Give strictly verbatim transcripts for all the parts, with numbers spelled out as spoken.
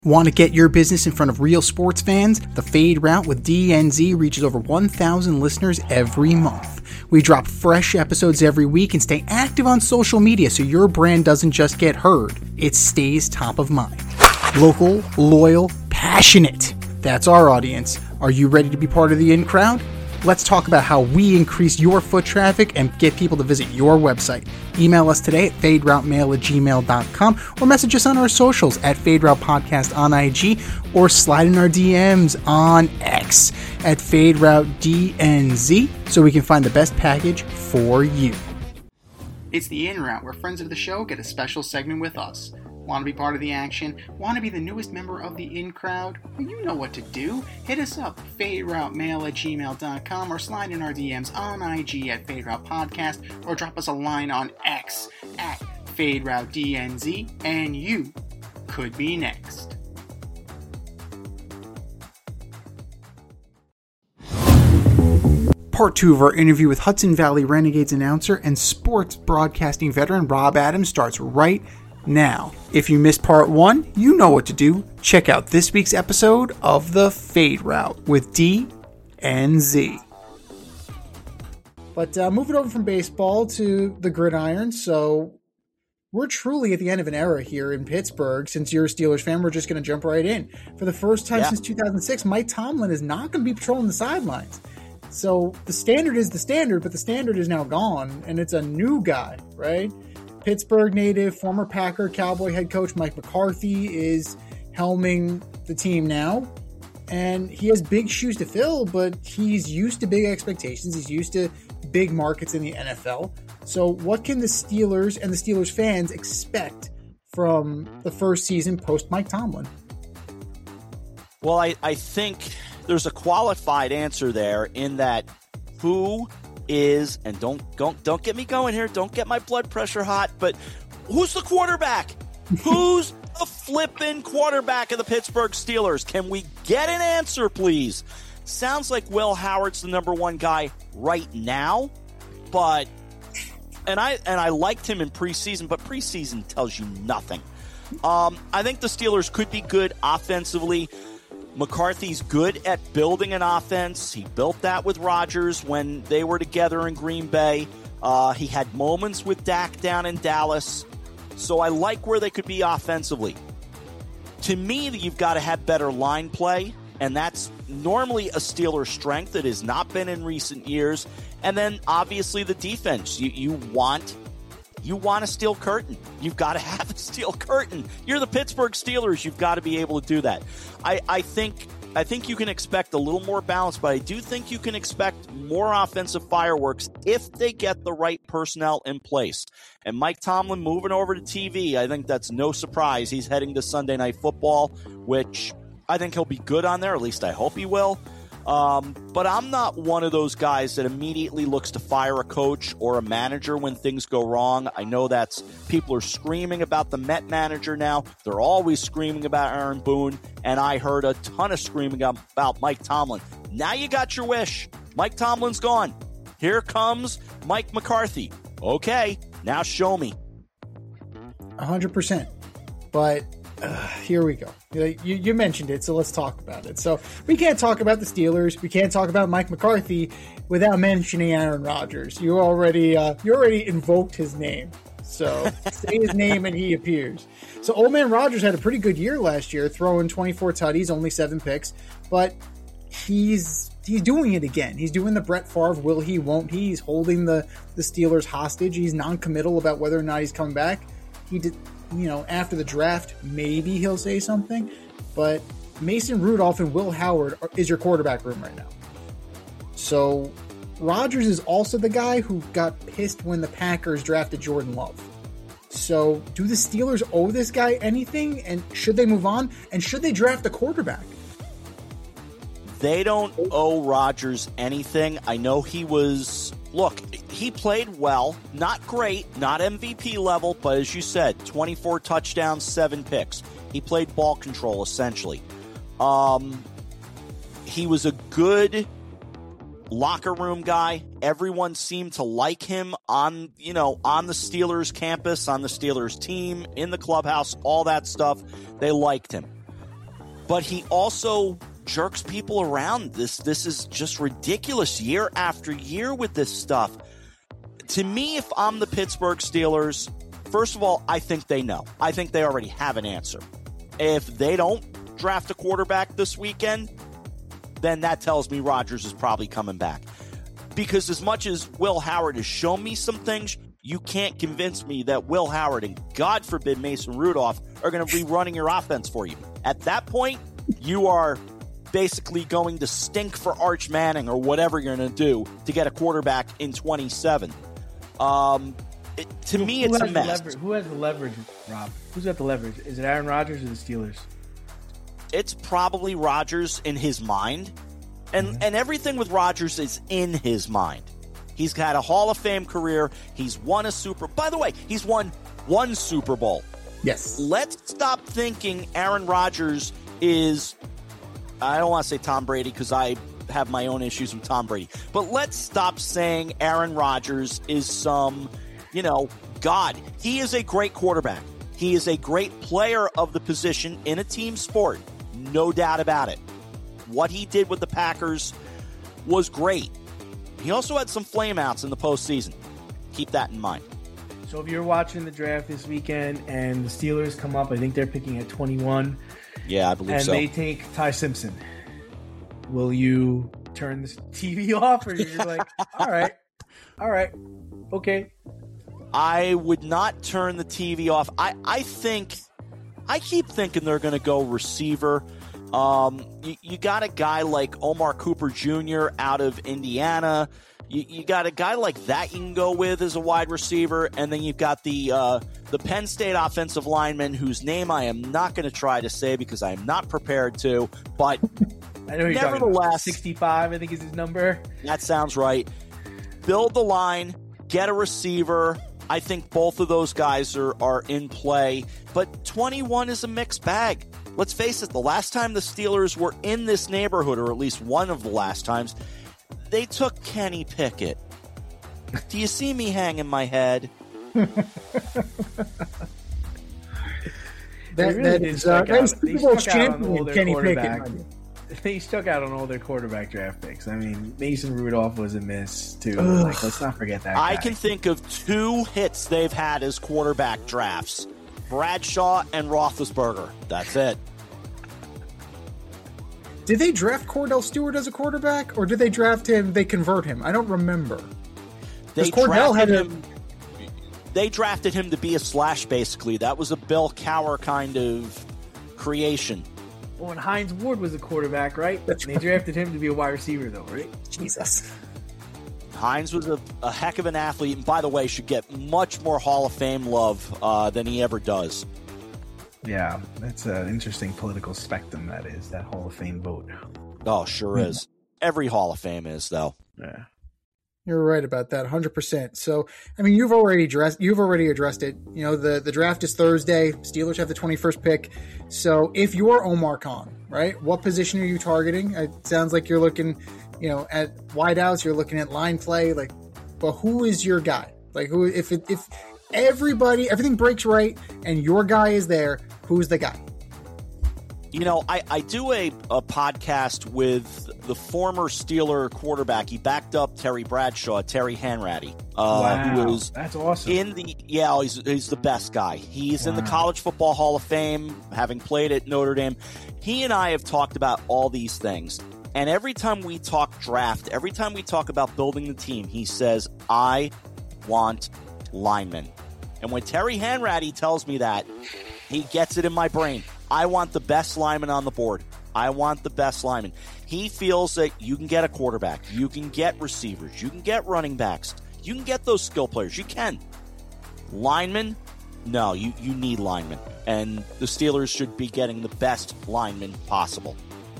Want to get your business in front of real sports fans? The Fade Route with D N Z reaches over one thousand listeners every month. We drop fresh episodes every week and stay active on social media so your brand doesn't just get heard, it stays top of mind. Local, loyal, passionate. That's our audience. Are you ready to be part of the in crowd? Let's talk about how we increase your foot traffic and get people to visit your website. Email us today at faderoutemail at gmail dot com or message us on our socials at Fade Route Podcast on I G or slide in our D Ms on X at Fade Route D N Z so we can find the best package for you. It's the In Route, where friends of the show get a special segment with us. Want to be part of the action? Want to be the newest member of the In Crowd? Well, you know what to do. Hit us up, faderoutemail at gmail dot com, or slide in our D Ms on I G at Fade Route Podcast, or drop us a line on X at Fade Route D N Z, and you could be next. Part two of our interview with Hudson Valley Renegades announcer and sports broadcasting veteran Rob Adams starts right now. If you missed part one, you know what to do. Check out this week's episode of The Fade Route with D N Z. But uh, moving over from baseball to the gridiron, so we're truly at the end of an era here in Pittsburgh. Since you're a Steelers fan, we're just going to jump right in. For the first time yeah. since two thousand six, Mike Tomlin is not going to be patrolling the sidelines. So the standard is the standard, but the standard is now gone, and it's a new guy, right? Pittsburgh native, former Packer, Cowboy head coach Mike McCarthy is helming the team now. And he has big shoes to fill, but he's used to big expectations. He's used to big markets in the N F L. So what can the Steelers and the Steelers fans expect from the first season post Mike Tomlin? Well, I, I think there's a qualified answer there in that who is, and don't don't don't get me going here, don't get my blood pressure hot, but who's the quarterback? Who's the flippin' quarterback of the Pittsburgh Steelers? Can we get an answer, please? Sounds like Will Howard's the number one guy right now, but and I and I liked him in preseason, but preseason tells you nothing. Um, I think the Steelers could be good offensively. McCarthy's good at building an offense. He built that with Rodgers when they were together in Green Bay. Uh, he had moments with Dak down in Dallas. So I like where they could be offensively. To me, you've got to have better line play, and that's normally a Steelers strength. It has not been in recent years. And then, obviously, the defense. You, you want... You want a steel curtain. You've got to have a steel curtain. You're the Pittsburgh Steelers. You've got to be able to do that. I, I think I think you can expect a little more balance, but I do think you can expect more offensive fireworks if they get the right personnel in place. And Mike Tomlin moving over to T V, I think that's no surprise. He's heading to Sunday Night Football, which I think he'll be good on there. At least I hope he will. Um, but I'm not one of those guys that immediately looks to fire a coach or a manager when things go wrong. I know that's people are screaming about the Met manager now. They're always screaming about Aaron Boone, and I heard a ton of screaming about Mike Tomlin. Now you got your wish. Mike Tomlin's gone. Here comes Mike McCarthy. Okay, now show me. one hundred percent. But uh, here we go. You, you mentioned it, so let's talk about it. So we can't talk about the Steelers. We can't talk about Mike McCarthy without mentioning Aaron Rodgers. You already uh, you already invoked his name. So say his name and he appears. So old man Rodgers had a pretty good year last year, throwing twenty-four tutties, only seven picks. But he's he's doing it again. He's doing the Brett Favre will he, won't he. He's holding the, the Steelers hostage. He's non-committal about whether or not he's coming back. He did... You know, after the draft, maybe he'll say something, but Mason Rudolph and Will Howard are, is your quarterback room right now. So Rodgers is also the guy who got pissed when the Packers drafted Jordan Love. So do the Steelers owe this guy anything? And should they move on? And should they draft a quarterback? They don't owe Rodgers anything. I know he was... Look, he played well, not great, not M V P level, but as you said, twenty-four touchdowns, seven picks. He played ball control, essentially. Um, he was a good locker room guy. Everyone seemed to like him on, you know, on the Steelers campus, on the Steelers team, in the clubhouse, all that stuff. They liked him. but he also jerks people around. This this is just ridiculous year after year with this stuff. To me, if I'm the Pittsburgh Steelers, first of all, I think they know. I think they already have an answer. If they don't draft a quarterback this weekend, then that tells me Rodgers is probably coming back. Because as much as Will Howard has shown me some things, you can't convince me that Will Howard and, God forbid, Mason Rudolph are going to be running your offense for you. At that point, you are basically going to stink for Arch Manning or whatever you're going to do to get a quarterback in twenty-seven. Um, it, to who, me, who it's a has mess. The leverage? Who has the leverage, Rob? Who's got the leverage? Is it Aaron Rodgers or the Steelers? It's probably Rodgers in his mind. And Mm-hmm. and everything with Rodgers is in his mind. He's had a Hall of Fame career. He's won a Super By the way, he's won one Super Bowl. Yes. Let's stop thinking Aaron Rodgers is, I don't want to say Tom Brady because I have my own issues with Tom Brady. But let's stop saying Aaron Rodgers is some, you know, God. He is a great quarterback. He is a great player of the position in a team sport. No doubt about it. What he did with the Packers was great. He also had some flameouts in the postseason. Keep that in mind. So if you're watching the draft this weekend and the Steelers come up, I think they're picking at twenty-one. Yeah, I believe and so. And they take Ty Simpson. Will you turn the T V off, or you're like, all right, all right, okay? I would not turn the T V off. I, I think, I keep thinking they're going to go receiver. Um, you, you got a guy like Omar Cooper Junior out of Indiana. You, you got a guy like that you can go with as a wide receiver, and then you've got the uh, the Penn State offensive lineman whose name I am not going to try to say because I am not prepared to. But I know you're nevertheless, sixty-five I think is his number. That sounds right. Build the line, get a receiver. I think both of those guys are are in play, but twenty-one is a mixed bag. Let's face it, the last time the Steelers were in this neighborhood, or at least one of the last times, they took Kenny Pickett. Do you see me hanging my head? that really that did is uh, strike that is out. They Super Bowl struck out on all champion their Kenny quarterback. Pickett. They stuck out on all their quarterback draft picks. I mean, Mason Rudolph was a miss too. Like, let's not forget that guy. I can think of two hits they've had as quarterback drafts. Bradshaw and Roethlisberger. That's it. Did they draft Cordell Stewart as a quarterback, or did they draft him? They convert him. I don't remember. They Cordell had him. They drafted him to be a slash. Basically, that was a Bill Cowher kind of creation. Well, and Hines Ward was a quarterback, right? That's and they drafted him to be a wide receiver, though, right? Jesus. Hines was a, a heck of an athlete, and by the way, should get much more Hall of Fame love uh, than he ever does. Yeah, that's an interesting political spectrum, that is, that Hall of Fame vote. Oh, sure Hmm. is. Every Hall of Fame is, though. Yeah. You're right about that, one hundred percent. So, I mean, you've already addressed you've already addressed it. You know, the, the draft is Thursday. Steelers have the twenty-first pick. So, if you're Omar Khan, right, what position are you targeting? It sounds like you're looking, you know, at wideouts. You're looking at line play. Like, but who is your guy? Like, who? If it, if everybody everything breaks right and your guy is there, who's the guy? You know, I, I do a, a podcast with the former Steeler quarterback. He backed up Terry Bradshaw, Terry Hanratty. Uh, wow, who was that's awesome. In the yeah, he's, he's the best guy. He's wow. in the College Football Hall of Fame, having played at Notre Dame. He and I have talked about all these things. And every time we talk draft, every time we talk about building the team, he says, I want linemen. And when Terry Hanratty tells me that, he gets it in my brain. I want the best lineman on the board. I want the best lineman. He feels that you can get a quarterback. You can get receivers. You can get running backs. You can get those skill players. You can. Linemen? No, you, you need linemen. And the Steelers should be getting the best linemen possible.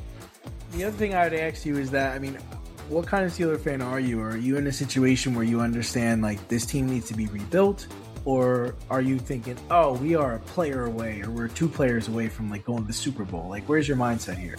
The other thing I would ask you is that, I mean, what kind of Steeler fan are you? Are you in a situation where you understand, like, this team needs to be rebuilt? Or are you thinking, oh, we are a player away, or we're two players away from, like, going to the Super Bowl? Like, where's your mindset here?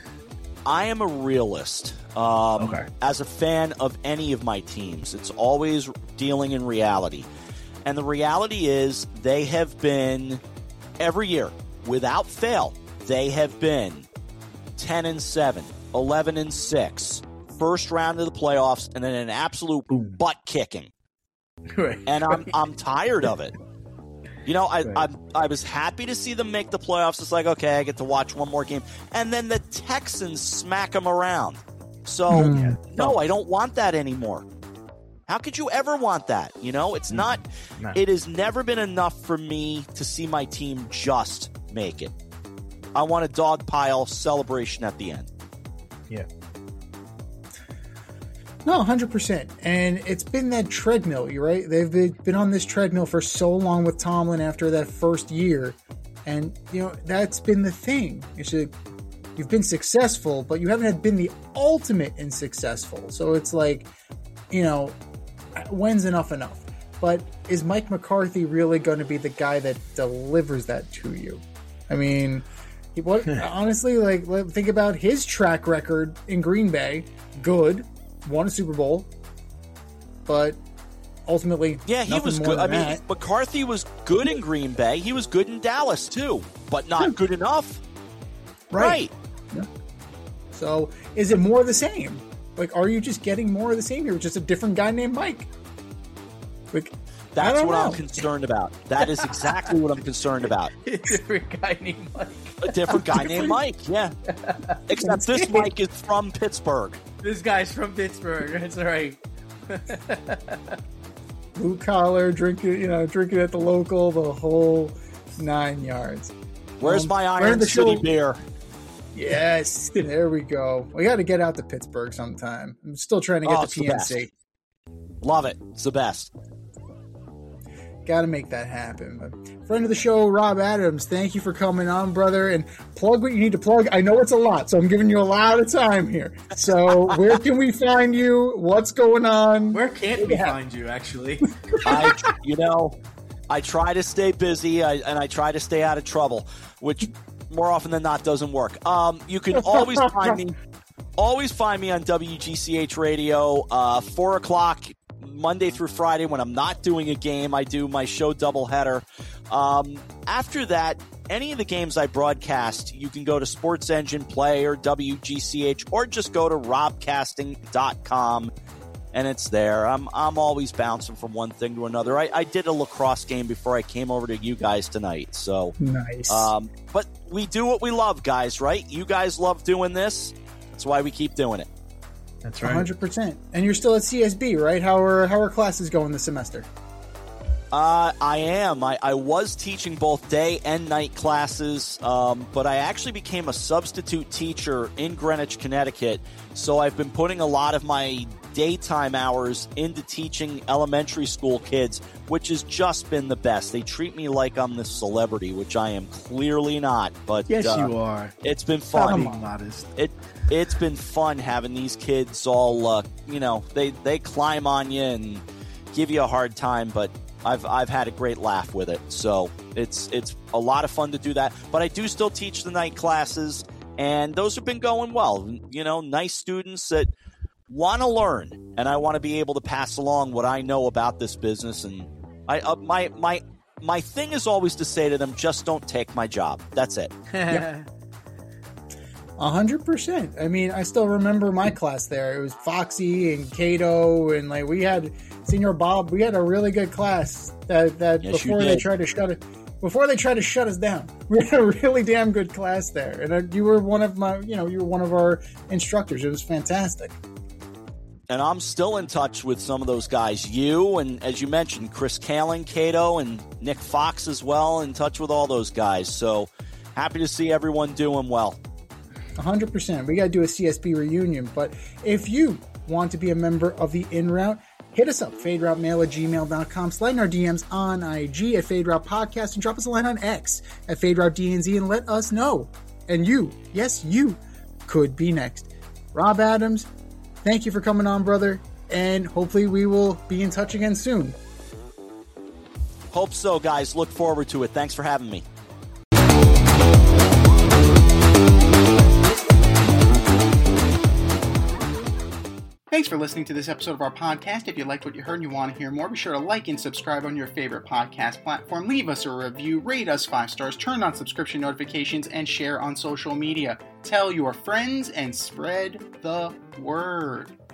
I am a realist. Um, okay. As a fan of any of my teams, it's always dealing in reality. And the reality is they have been, every year, without fail, they have been ten and seven, eleven and six, first round of the playoffs, and then an absolute butt kicking. Right. And I'm I'm tired of it. You know, I, right. I I was happy to see them make the playoffs. It's like, okay, I get to watch one more game. And then the Texans smack them around. So, Mm. no, I don't want that anymore. How could you ever want that? You know, it's not No. it has never been enough for me to see my team just make it. I want a dog pile celebration at the end. Yeah. No, one hundred percent. And it's been that treadmill, you're right? They've been on this treadmill for so long with Tomlin after that first year. And, you know, that's been the thing. It's a, you've been successful, but you haven't had been the ultimate in successful. So it's like, you know, when's enough enough? But is Mike McCarthy really going to be the guy that delivers that to you? I mean, he, what honestly, like, think about his track record in Green Bay. Good. Won a Super Bowl, but ultimately, yeah, he was good. I mean, that. McCarthy was good in Green Bay. He was good in Dallas too, but not good enough. Right. right. Yeah. So, is it more of the same? Like, are you just getting more of the same here? Just a different guy named Mike. Like, that's what know. I'm concerned about. That is exactly what I'm concerned about. A different guy named Mike. A different guy different. named Mike. Yeah. Except this it. Mike is from Pittsburgh. This guy's from Pittsburgh. That's right. Blue collar, drinking, you know, drinking at the local, the whole nine yards. Where's um, my Iron City show? beer? Yes, there we go. We got to get out to Pittsburgh sometime. I'm still trying to get oh, to P N C. The Love it. It's the best. Got to make that happen. But friend of the show, Rob Adams, thank you for coming on, brother. And plug what you need to plug. I know it's a lot, so I'm giving you a lot of time here. So where can we find you? What's going on? Where can't we yeah. find you, actually? I, you know, I try to stay busy, I, and I try to stay out of trouble, which more often than not doesn't work. Um, you can always find me. Always find me on W G C H Radio, uh, four o'clock Monday through Friday when I'm not doing a game. I do my show doubleheader. Um, after that, any of the games I broadcast, you can go to Sports Engine Play or W G C H or just go to rob casting dot com and it's there. I'm I'm always bouncing from one thing to another. I, I did a lacrosse game before I came over to you guys tonight. So nice. Um, but we do what we love, guys, right? You guys love doing this. That's why we keep doing it. That's right. one hundred percent. And you're still at C S B, right? How are, how are classes going this semester? Uh, I am. I, I was teaching both day and night classes, um, but I actually became a substitute teacher in Greenwich, Connecticut. So I've been putting a lot of my daytime hours into teaching elementary school kids, which has just been the best. They treat me like I'm this celebrity, which I am clearly not. But yes, uh, you are. It's been fun. Being modest. It it's been fun having these kids all. Uh, you know, they they climb on you and give you a hard time, but I've I've had a great laugh with it. So it's it's a lot of fun to do that. But I do still teach the night classes, and those have been going well. You know, nice students that want to learn, and I want to be able to pass along what I know about this business. And I uh, my my my thing is always to say to them, just don't take my job. That's it. Yep. A hundred percent. I mean, I still remember my class there. It was Foxy and Cato, and like we had Senior Bob. We had a really good class that that yes, before they tried to shut it. Before they tried to shut us down, we had a really damn good class there, and uh, you were one of my, you know, you were one of our instructors. It was fantastic. And I'm still in touch with some of those guys. You and, as you mentioned, Chris Kaling, Cato, and Nick Fox as well. In touch with all those guys. So happy to see everyone doing well. one hundred percent. We got to do a C S B reunion. But if you want to be a member of the In Route, hit us up, faderoutemail at gmail dot com. Slide in our D Ms on I G at FadeRoute Podcast and drop us a line on X at FadeRouteDNZ and let us know. And you, yes, you could be next. Rob Adams, thank you for coming on, brother. And hopefully we will be in touch again soon. Hope so, guys. Look forward to it. Thanks for having me. Thanks for listening to this episode of our podcast. If you liked what you heard and you want to hear more, be sure to like and subscribe on your favorite podcast platform. Leave us a review, rate us five stars, turn on subscription notifications, and share on social media. Tell your friends and spread the word.